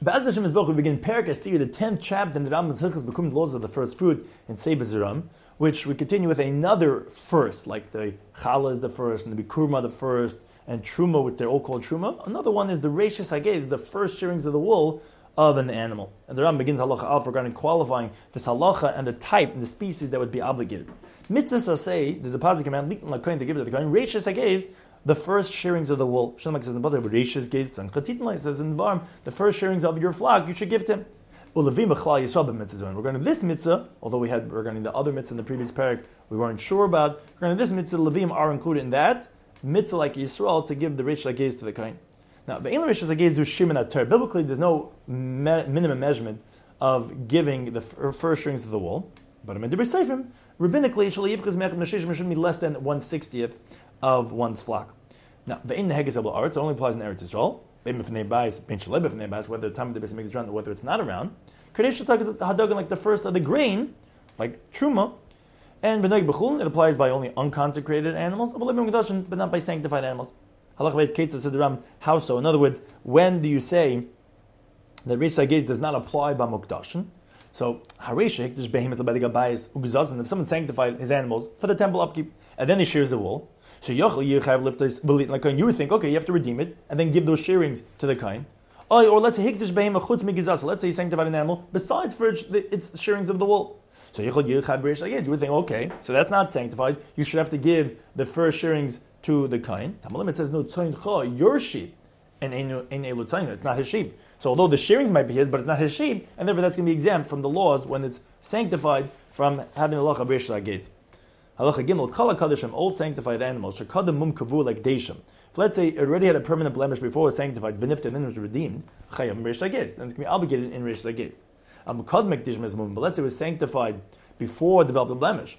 B'az Hashem Yisborach, we begin Perek Asir, the 10th chapter in the Rambam's Hilchos B'kum Laws of the first fruit in Sefer Zeram, which we continue with another first, like the Challah is the first, and the Bikurma the first, and Truma, which they're all called Truma. Another one is the Reishis Hagez, the first shearings of the wool of an animal. And the Rambam begins Halacha Alf regarding qualifying this halacha and the type and the species that would be obligated. Mitzvah say, there's a positive command, to give it to the Kohen. Reishis Hagez, the first shearings of the wool. Shlomo says in the Bother, Reishis Hagez, and Chatitma says in the Varm, the first shearings of your flock you should give to him. We're going to this mitzvah, although we're going to the other mitzvah in the previous parak we weren't sure about. We're going to this mitzvah, Levim are included in that mitzvah like Yisrael to give the Reish Hagez to the Kohen. Now, the Reish Hagez do Shimon Ater. Biblically, there's no minimum measurement of giving the first strings of the wool. But in the Seifim, rabbinically, shouldn't be less than 1/60th of one's flock. Now, the Ein Hagez Abel Aretz only applies in Eretz Yisrael. Whether the time of the Beis Hamikdash around or whether it's not around. Kadesh Hadagan, like the first of the grain, like Truma. And B'nai B'chulin, it applies by only unconsecrated animals, but not by sanctified animals. Halach Beis Ketzah said the Ram, how so? In other words, when do you say that Reish Hagez does not apply by Mukdashin? So, Haresha Hikdash Behemoth L'Bedig Abayis Ugzazin, if someone sanctified his animals for the temple upkeep, and then he shears the wool, so you would think, okay, you have to redeem it and then give those shearings to the kain. Or let's say let's say you sanctified an animal besides for its the shearings of the wool. So you would think, okay, so that's not sanctified. You should have to give the first shearings to the kain. It says no, your sheep, and it's not his sheep. So although the shearings might be his, but it's not his sheep, and therefore that's going to be exempt from the laws when it's sanctified from having the lacha b'reish hagez. Halacha Gimel, Kala Kadeshim, all sanctified animals, Shakadam Mum Kavu like Deshim. If let's say it already had a permanent blemish before it was sanctified, Vinifta, and then it was redeemed, Chayam Reish Hagez, then it's going to be obligated in Reish Hagez. Kadmek Dishim is Mum, but let's say it was sanctified before it developed a blemish.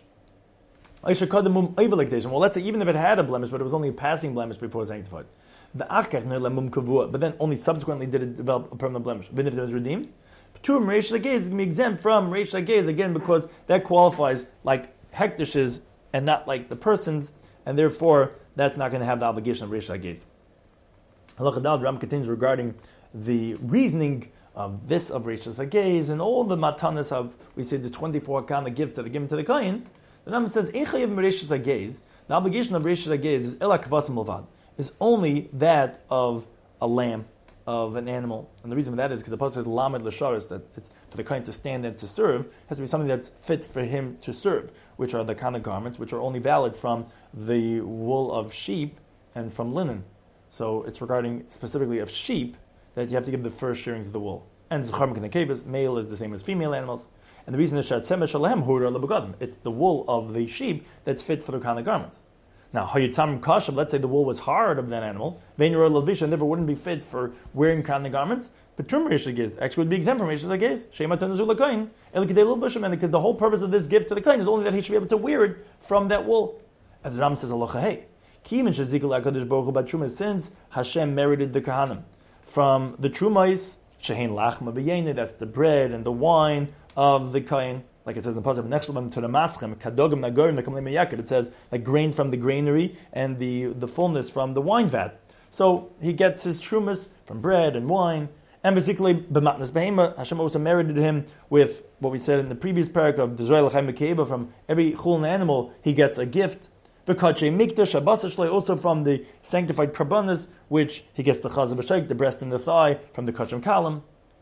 Shakadam Mum Eva like Deshim. Well, let's say even if it had a blemish, but it was only a passing blemish before it was sanctified. The Achkach Mum Kavu, but then only subsequently did it develop a permanent blemish. Vinifta was redeemed. Turim Reish Hagez is going to be exempt from Reish Hagez again because that qualifies like hektishes and not like the persons, and therefore that's not going to have the obligation of Reish Hagez. Halacha Dal, Ram continues regarding the reasoning of this of Reish Hagez and all the matanas of, we say, the 24 kind of gifts that are given to the Kohen. The Ram says, Reish Hagez, the obligation of Reish Hagez is Ela Kvasim Levad, is only that of a lamb, of an animal. And the reason for that is because the Pasuk says Lamed L'Sharis, that it's for the Kohen to stand and to serve, has to be something that's fit for him to serve, which are the kind of garments which are only valid from the wool of sheep and from linen. So it's regarding specifically of sheep that you have to give the first shearings of the wool. And Zechar M'Knekebes, male is the same as female animals. And the reason is Shatzem Shalem Hura Lebegadim. It's the wool of the sheep that's fit for the kind of garments. Now, Hayitzam Kashav, let's say the wool was hard of that animal, Veinur Levish, and therefore wouldn't be fit for wearing kind of garments. But Trum Reish Hagez actually would be exempt from Reish Hagez. Shema Tanazul LaKoin, Elikadei L'Bushim, because the whole purpose of this gift to the Kohen is only that he should be able to wear it from that wool. As the Ram says, Allah hey, Kim and Shazikal HaKadosh Baruch Hu B'Truma, since Hashem merited the Kahanim from the Trumais, Shehein Lachma B'Yene, that's the bread and the wine of the Kohen. Like it says in the Pasuk, Nechshavam to the Maschem, Kadogim Nagorim, Mekamle Meyakid. It says like grain from the granary and the fullness from the wine vat. So he gets his trumas from bread and wine. And basically, b'matnas behema, Hashem also merited him with what we said in the previous parak of the Zoyel Chaim Mekeva. From every chulin animal, he gets a gift. V'kache mikdash abasashlei, also from the sanctified karbanas, which he gets the chazah b'shaik, the breast and the thigh, from the kacham kalam.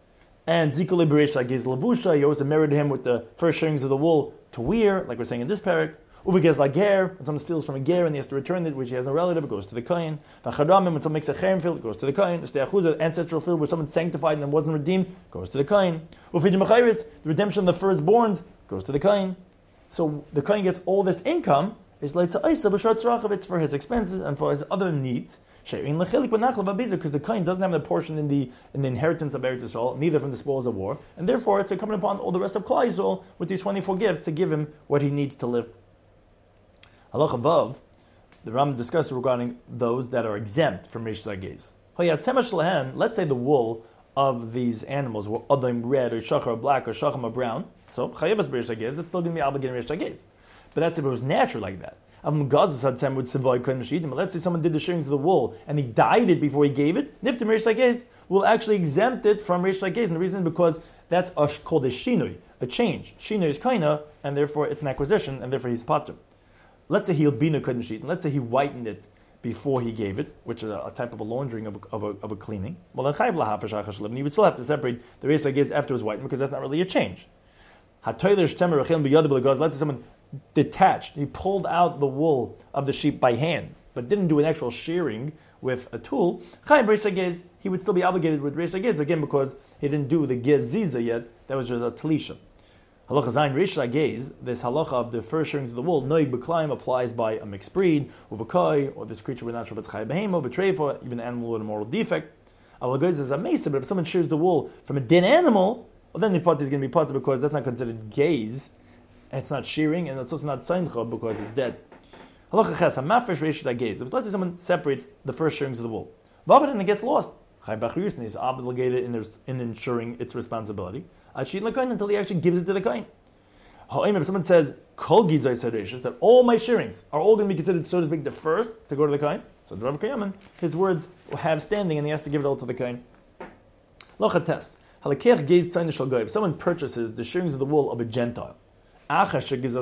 And Zikule Bereish Hagez Lavusha, he also merited him with the first shearings of the wool to wear, like we're saying in this parak. Uvegez Lager, when someone steals from a ger and he has to return it, which he has no relative, it goes to the Kohen. Vacharamim, when someone makes a cherem field, it goes to the Kohen. Ustei ancestral field where someone sanctified and wasn't redeemed, goes to the Kohen. Ufidim Achayris, the redemption of the firstborns, goes to the Kohen. So the Kohen gets all this income, it's like it's for his expenses and for his other needs. Because the Kohen doesn't have a portion in the inheritance of Eretz Yisrael, neither from the spoils of war, and therefore it's incumbent upon all the rest of Klal Yisrael with these 24 gifts to give him what he needs to live. Halacha Vav, the Ram discussed regarding those that are exempt from Reish Hagez. Let's say the wool of these animals were Adam red or Shachar black or Shacham brown, so Chayevas Reish Hagez, it's still going to be obligated Reish Hagez. But that's if it was natural like that. Let's say someone did the shearings of the wool and he dyed it before he gave it. Niftim Reish Lagez will actually exempt it from Reish Lagez, and the reason is because that's called a shinui, a change. Shinui is kaina, and therefore it's an acquisition, and therefore he's patur. Let's say he albina couldn't sheet, and let's say he whitened it before he gave it, which is a type of a laundering of a cleaning. Well, then chayiv lahafish achashlev, and you would still have to separate the Reish Lagez after it was whitened because that's not really a change. Let's say someone detached, he pulled out the wool of the sheep by hand, but didn't do an actual shearing with a tool. Chayiv Reish Lagez, he would still be obligated with Reish Lagez again because he didn't do the geziza yet. That was just a talisha. Halacha zayin Reish Lagez, this halacha of the first shearings of the wool, noig b'klaim applies by a mixed breed, uvakai, or this creature with natural b'tzchay behemo, b'treifa, even an animal with a moral defect. Alagos is a mesa, but if someone shears the wool from a dead animal, well then the part is going to be part because that's not considered gaze, it's not shearing, and it's also not tzeincha because it's dead. Halacha ches, a mafresh Reish Lagez. If let's say someone separates the first shearings of the wool, and it gets lost, Chai Bachriusni is obligated in ensuring its responsibility until he actually gives it to the kohen. If someone says Kol Gizai Sadeshis, that all my shearings are all going to be considered, so to speak, the first to go to the kohen, so the Rav Kayaman, his words will have standing, and he has to give it all to the kohen. Locha test. If someone purchases the shearings of the wool of a Gentile, after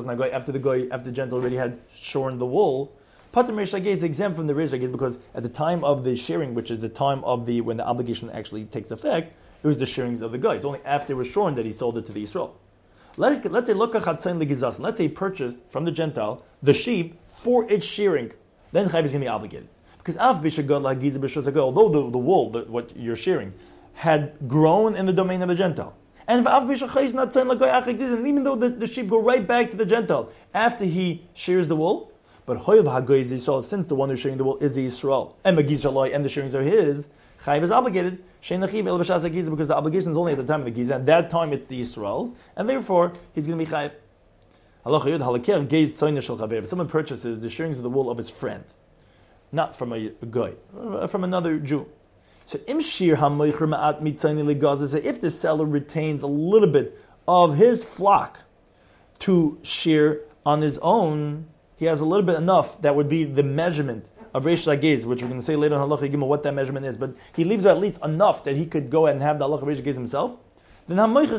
the Gentile already had shorn the wool, Pater Reish Lagez is exempt from the Reish Lagez because at the time of the shearing, which is the time of when the obligation actually takes effect, it was the shearings of the guy. It's only after it was shorn that he sold it to the Yisrael. Let's say let's say he purchased from the Gentile the sheep for its shearing. Then Chayv is going to be obligated. Because although the wool, what you're shearing, had grown in the domain of the Gentile, and even though the sheep go right back to the Gentile after he shears the wool, but Hoyav HaGoy is Yisrael, since the one who's shearing the wool is the Yisrael, and Magiz Shaloi, and the shearings are his, Chayiv is obligated, because the obligation is only at the time of the Giza, and that time it's the Yisrael's, and therefore he's going to be Chayiv. If someone purchases the shearings of the wool of his friend, not from a guy, from another Jew. So if the seller retains a little bit of his flock to shear on his own, he has a little bit enough that would be the measurement of Reish Lagez, which we're going to say later on Halacha Gimel what that measurement is, but he leaves at least enough that he could go ahead and have the Halacha Reish Lagez himself. So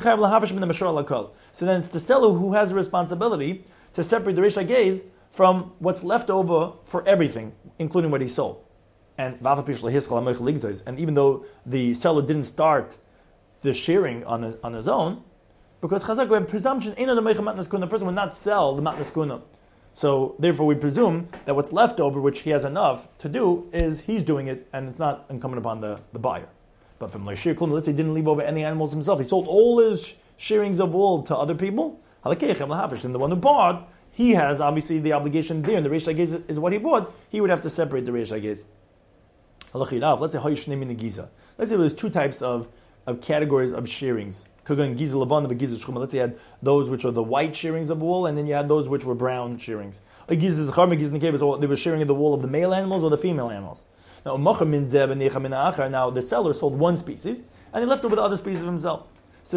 then it's the seller who has the responsibility to separate the Reish Lagez from what's left over for everything, including what he sold. And even though the seller didn't start the shearing on his own, because Chazak, we have presumption, the person would not sell the matnas kuna. So therefore we presume that what's left over, which he has enough to do, is he's doing it, and it's not incumbent upon the buyer. But from Leishir Klum, let's say he didn't leave over any animals himself, he sold all his shearings of wool to other people, and the one who bought, he has obviously the obligation there, and the Reish Lagez is what he bought, he would have to separate the Reish Lagez. Let's say there's two types of categories of shearings. Let's say you had those which are the white shearings of wool, and then you had those which were brown shearings. They were shearing the wool of the male animals or the female animals. Now the seller sold one species, and he left over the other species of himself. So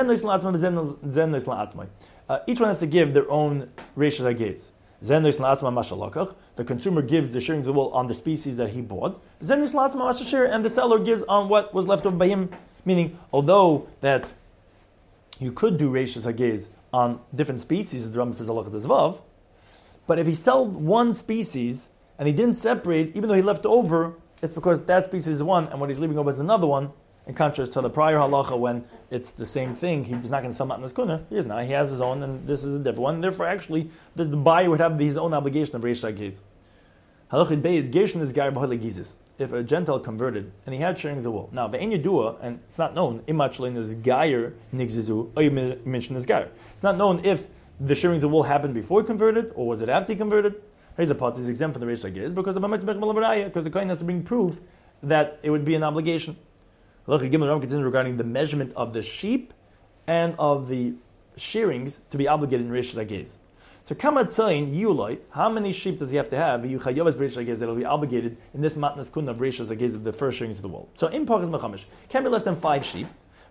each one has to give their own Reish Lagez. The consumer gives the shearings of wool on the species that he bought, and the seller gives on what was left over by him. Meaning, although that you could do Reish Lagez on different species, as the Rambam says Halacha Tezvav, but if he sold one species and he didn't separate, even though he left over, it's because that species is one, and what he's leaving over is another one. In contrast to the prior halacha, when it's the same thing, he's not going to sell matnas kuna. He is not. He has his own, and this is a different one. Therefore, actually, the buyer would have his own obligation of Reish Lagez. Halachid Bey is Gershon is Gair B'Halei Gizis. If a Gentile converted and he had shearings of wool, now Ve'en Yedua, and it's not known Imachlein is Gair Nigzizu or you mentioned as Gair. It's not known if the shearings of wool happened before he converted or was it after he converted. Here's a part is exempt from the Reish Lagez because the kohen has to bring proof that it would be an obligation. Halacha Gimel Ram continues regarding the measurement of the sheep and of the shearings to be obligated in Reish Lagez. So Kamat Tzayin Yuloi, how many sheep does he have to have? Yuchayovas Reish Lagez that will be obligated in this matnas kun of Reish Lagez of the first shearings of the wool. So in Pachas Mechamish, can be less than 5 sheep.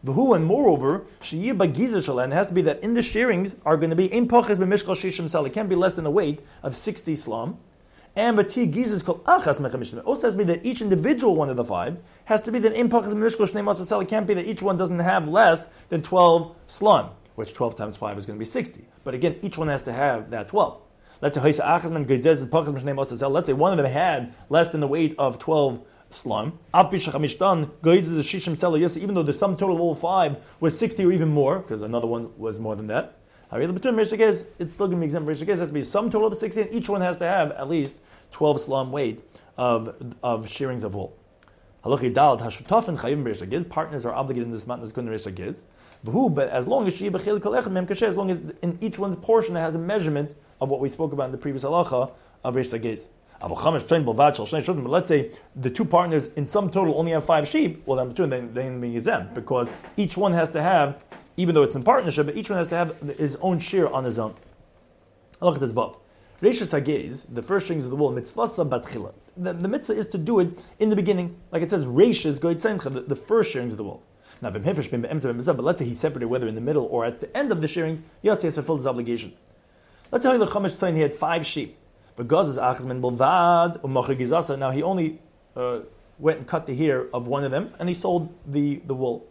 V'hu, and moreover, she'yibba giza shalan, it has to be that in the shearings are going to be in poches b'mishkal shishim sal. It can't be less than the weight of 60 slum. And b'ti giza is called achas mechamishim. It also has to be that each individual one of the 5 has to be that in poches b'mishkal shnei masa sal. It can't be that each one doesn't have less than 12 slum, which 12 times 5 is going to be 60. But again, each one has to have that 12. Let's say let's say one of them had less than the weight of 12 slum. Even though the sum total of all 5 was 60 or even more, because another one was more than that. It's still going to be exempt. It has to be some total of 60, and each one has to have at least 12 slum weight of shearings of wool. Partners are obligated in this matnas kun reisha giz. But as long as as long as in each one's portion it has a measurement of what we spoke about in the previous halacha of reisha giz. But let's say the 2 partners in some total only have 5 sheep. Well, then they be exempt because each one has to have, even though it's in partnership, but each one has to have his own share on his own. Look at this above. Reishas hagez, the first strings of the wool, mitzvasa batchila. The mitzvah is to do it in the beginning, like it says, reishas goytzencha, the first shearings of the wool. Now, but let's say he separated whether in the middle or at the end of the shearings, yes, he has to fulfill his obligation. Let's say the Chumash Tzayin, he had 5 sheep. But Gaz's achzman bolvad u'machar gizasa. Now he only went and cut the hair of one of them, and he sold the wool.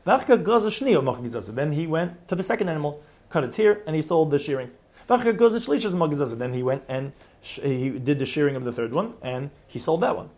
Then he went to the second animal, cut its hair, and he sold the shearings. Then he went and he did the shearing of the third one, and he sold that one.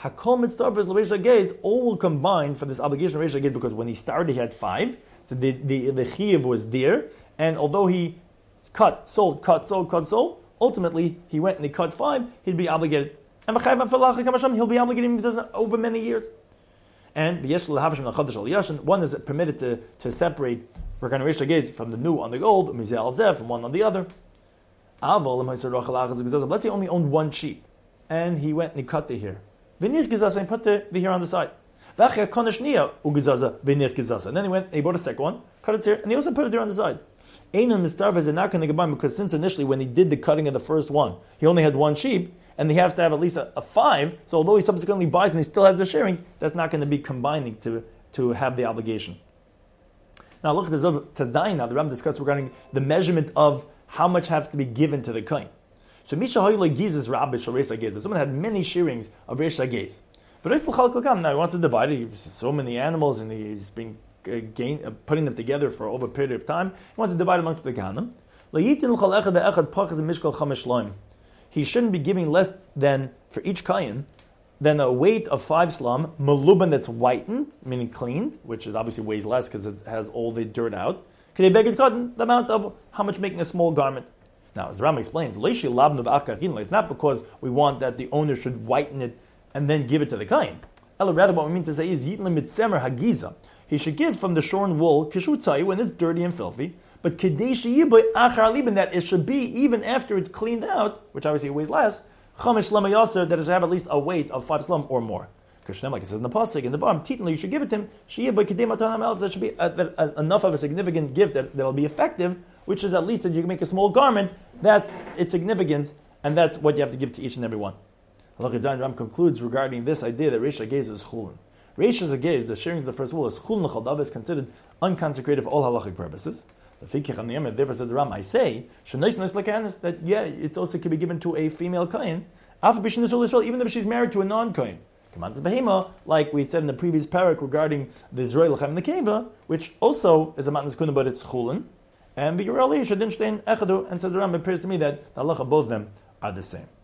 All will combine for this obligation of Reish Hagez, because when he started he had 5, so the chiyuv was there, and although he cut, sold, ultimately he went and he cut 5, he'd be obligated. And he'll be obligated over many years. And one is permitted to separate Reish Hagez from the new on the gold, from one on the other. Let's say he only owned 1 sheep, and he went and he cut the hair. And put the hair on the side. And then he went and he bought a second one, cut its hair, and he also put it there on the side. Because since initially when he did the cutting of the first one, he only had 1 sheep, and he has to have at least a 5, so although he subsequently buys and he still has the shearings, that's not going to be combining to have the obligation. Now look at this Tazayin. Now the Ram discussed regarding the measurement of how much has to be given to the kohen. So Misha Hoyle Gizes Rabbish or Reish Hagez. Someone had many shearings of Reish Hagez. But now he wants to divide it. He has so many animals and he's been putting them together for over a period of time. He wants to divide amongst the Kohanim. He shouldn't be giving less than, for each kohen, than a weight of 5 slum, meluban that's whitened, meaning cleaned, which is obviously weighs less because it has all the dirt out. The amount of how much making a small garment. Now, as Ram explains, it's not because we want that the owner should whiten it and then give it to the kohen. Rather, what we mean to say is he should give from the shorn wool kishutzai when it's dirty and filthy, but that it should be even after it's cleaned out, which obviously weighs less, chamesh lema yaser, that it should have at least a weight of 5 slum or more. Like it says in the pasuk in the bottom, you should give it to him. That should be enough of a significant gift that'll be effective, which is at least that you can make a small garment. That's its significance, and that's what you have to give to each and every one. Halakha Ram concludes regarding this idea that Reish Hagez is chulin. Reish Hagez, the shearings of the first wool, is chulin l'chadav, is considered unconsecrated for all halachic purposes. Therefore says the Ram, I say that it also can be given to a female kohen, even if she's married to a non-kohen. Like we said in the previous parak regarding the Israel Lechem Nekeva, which also is a matnas kuna, but it's chulin. And the Yerali Shadinstein Echadu, and says the Ram, it appears to me that the halacha both of them are the same.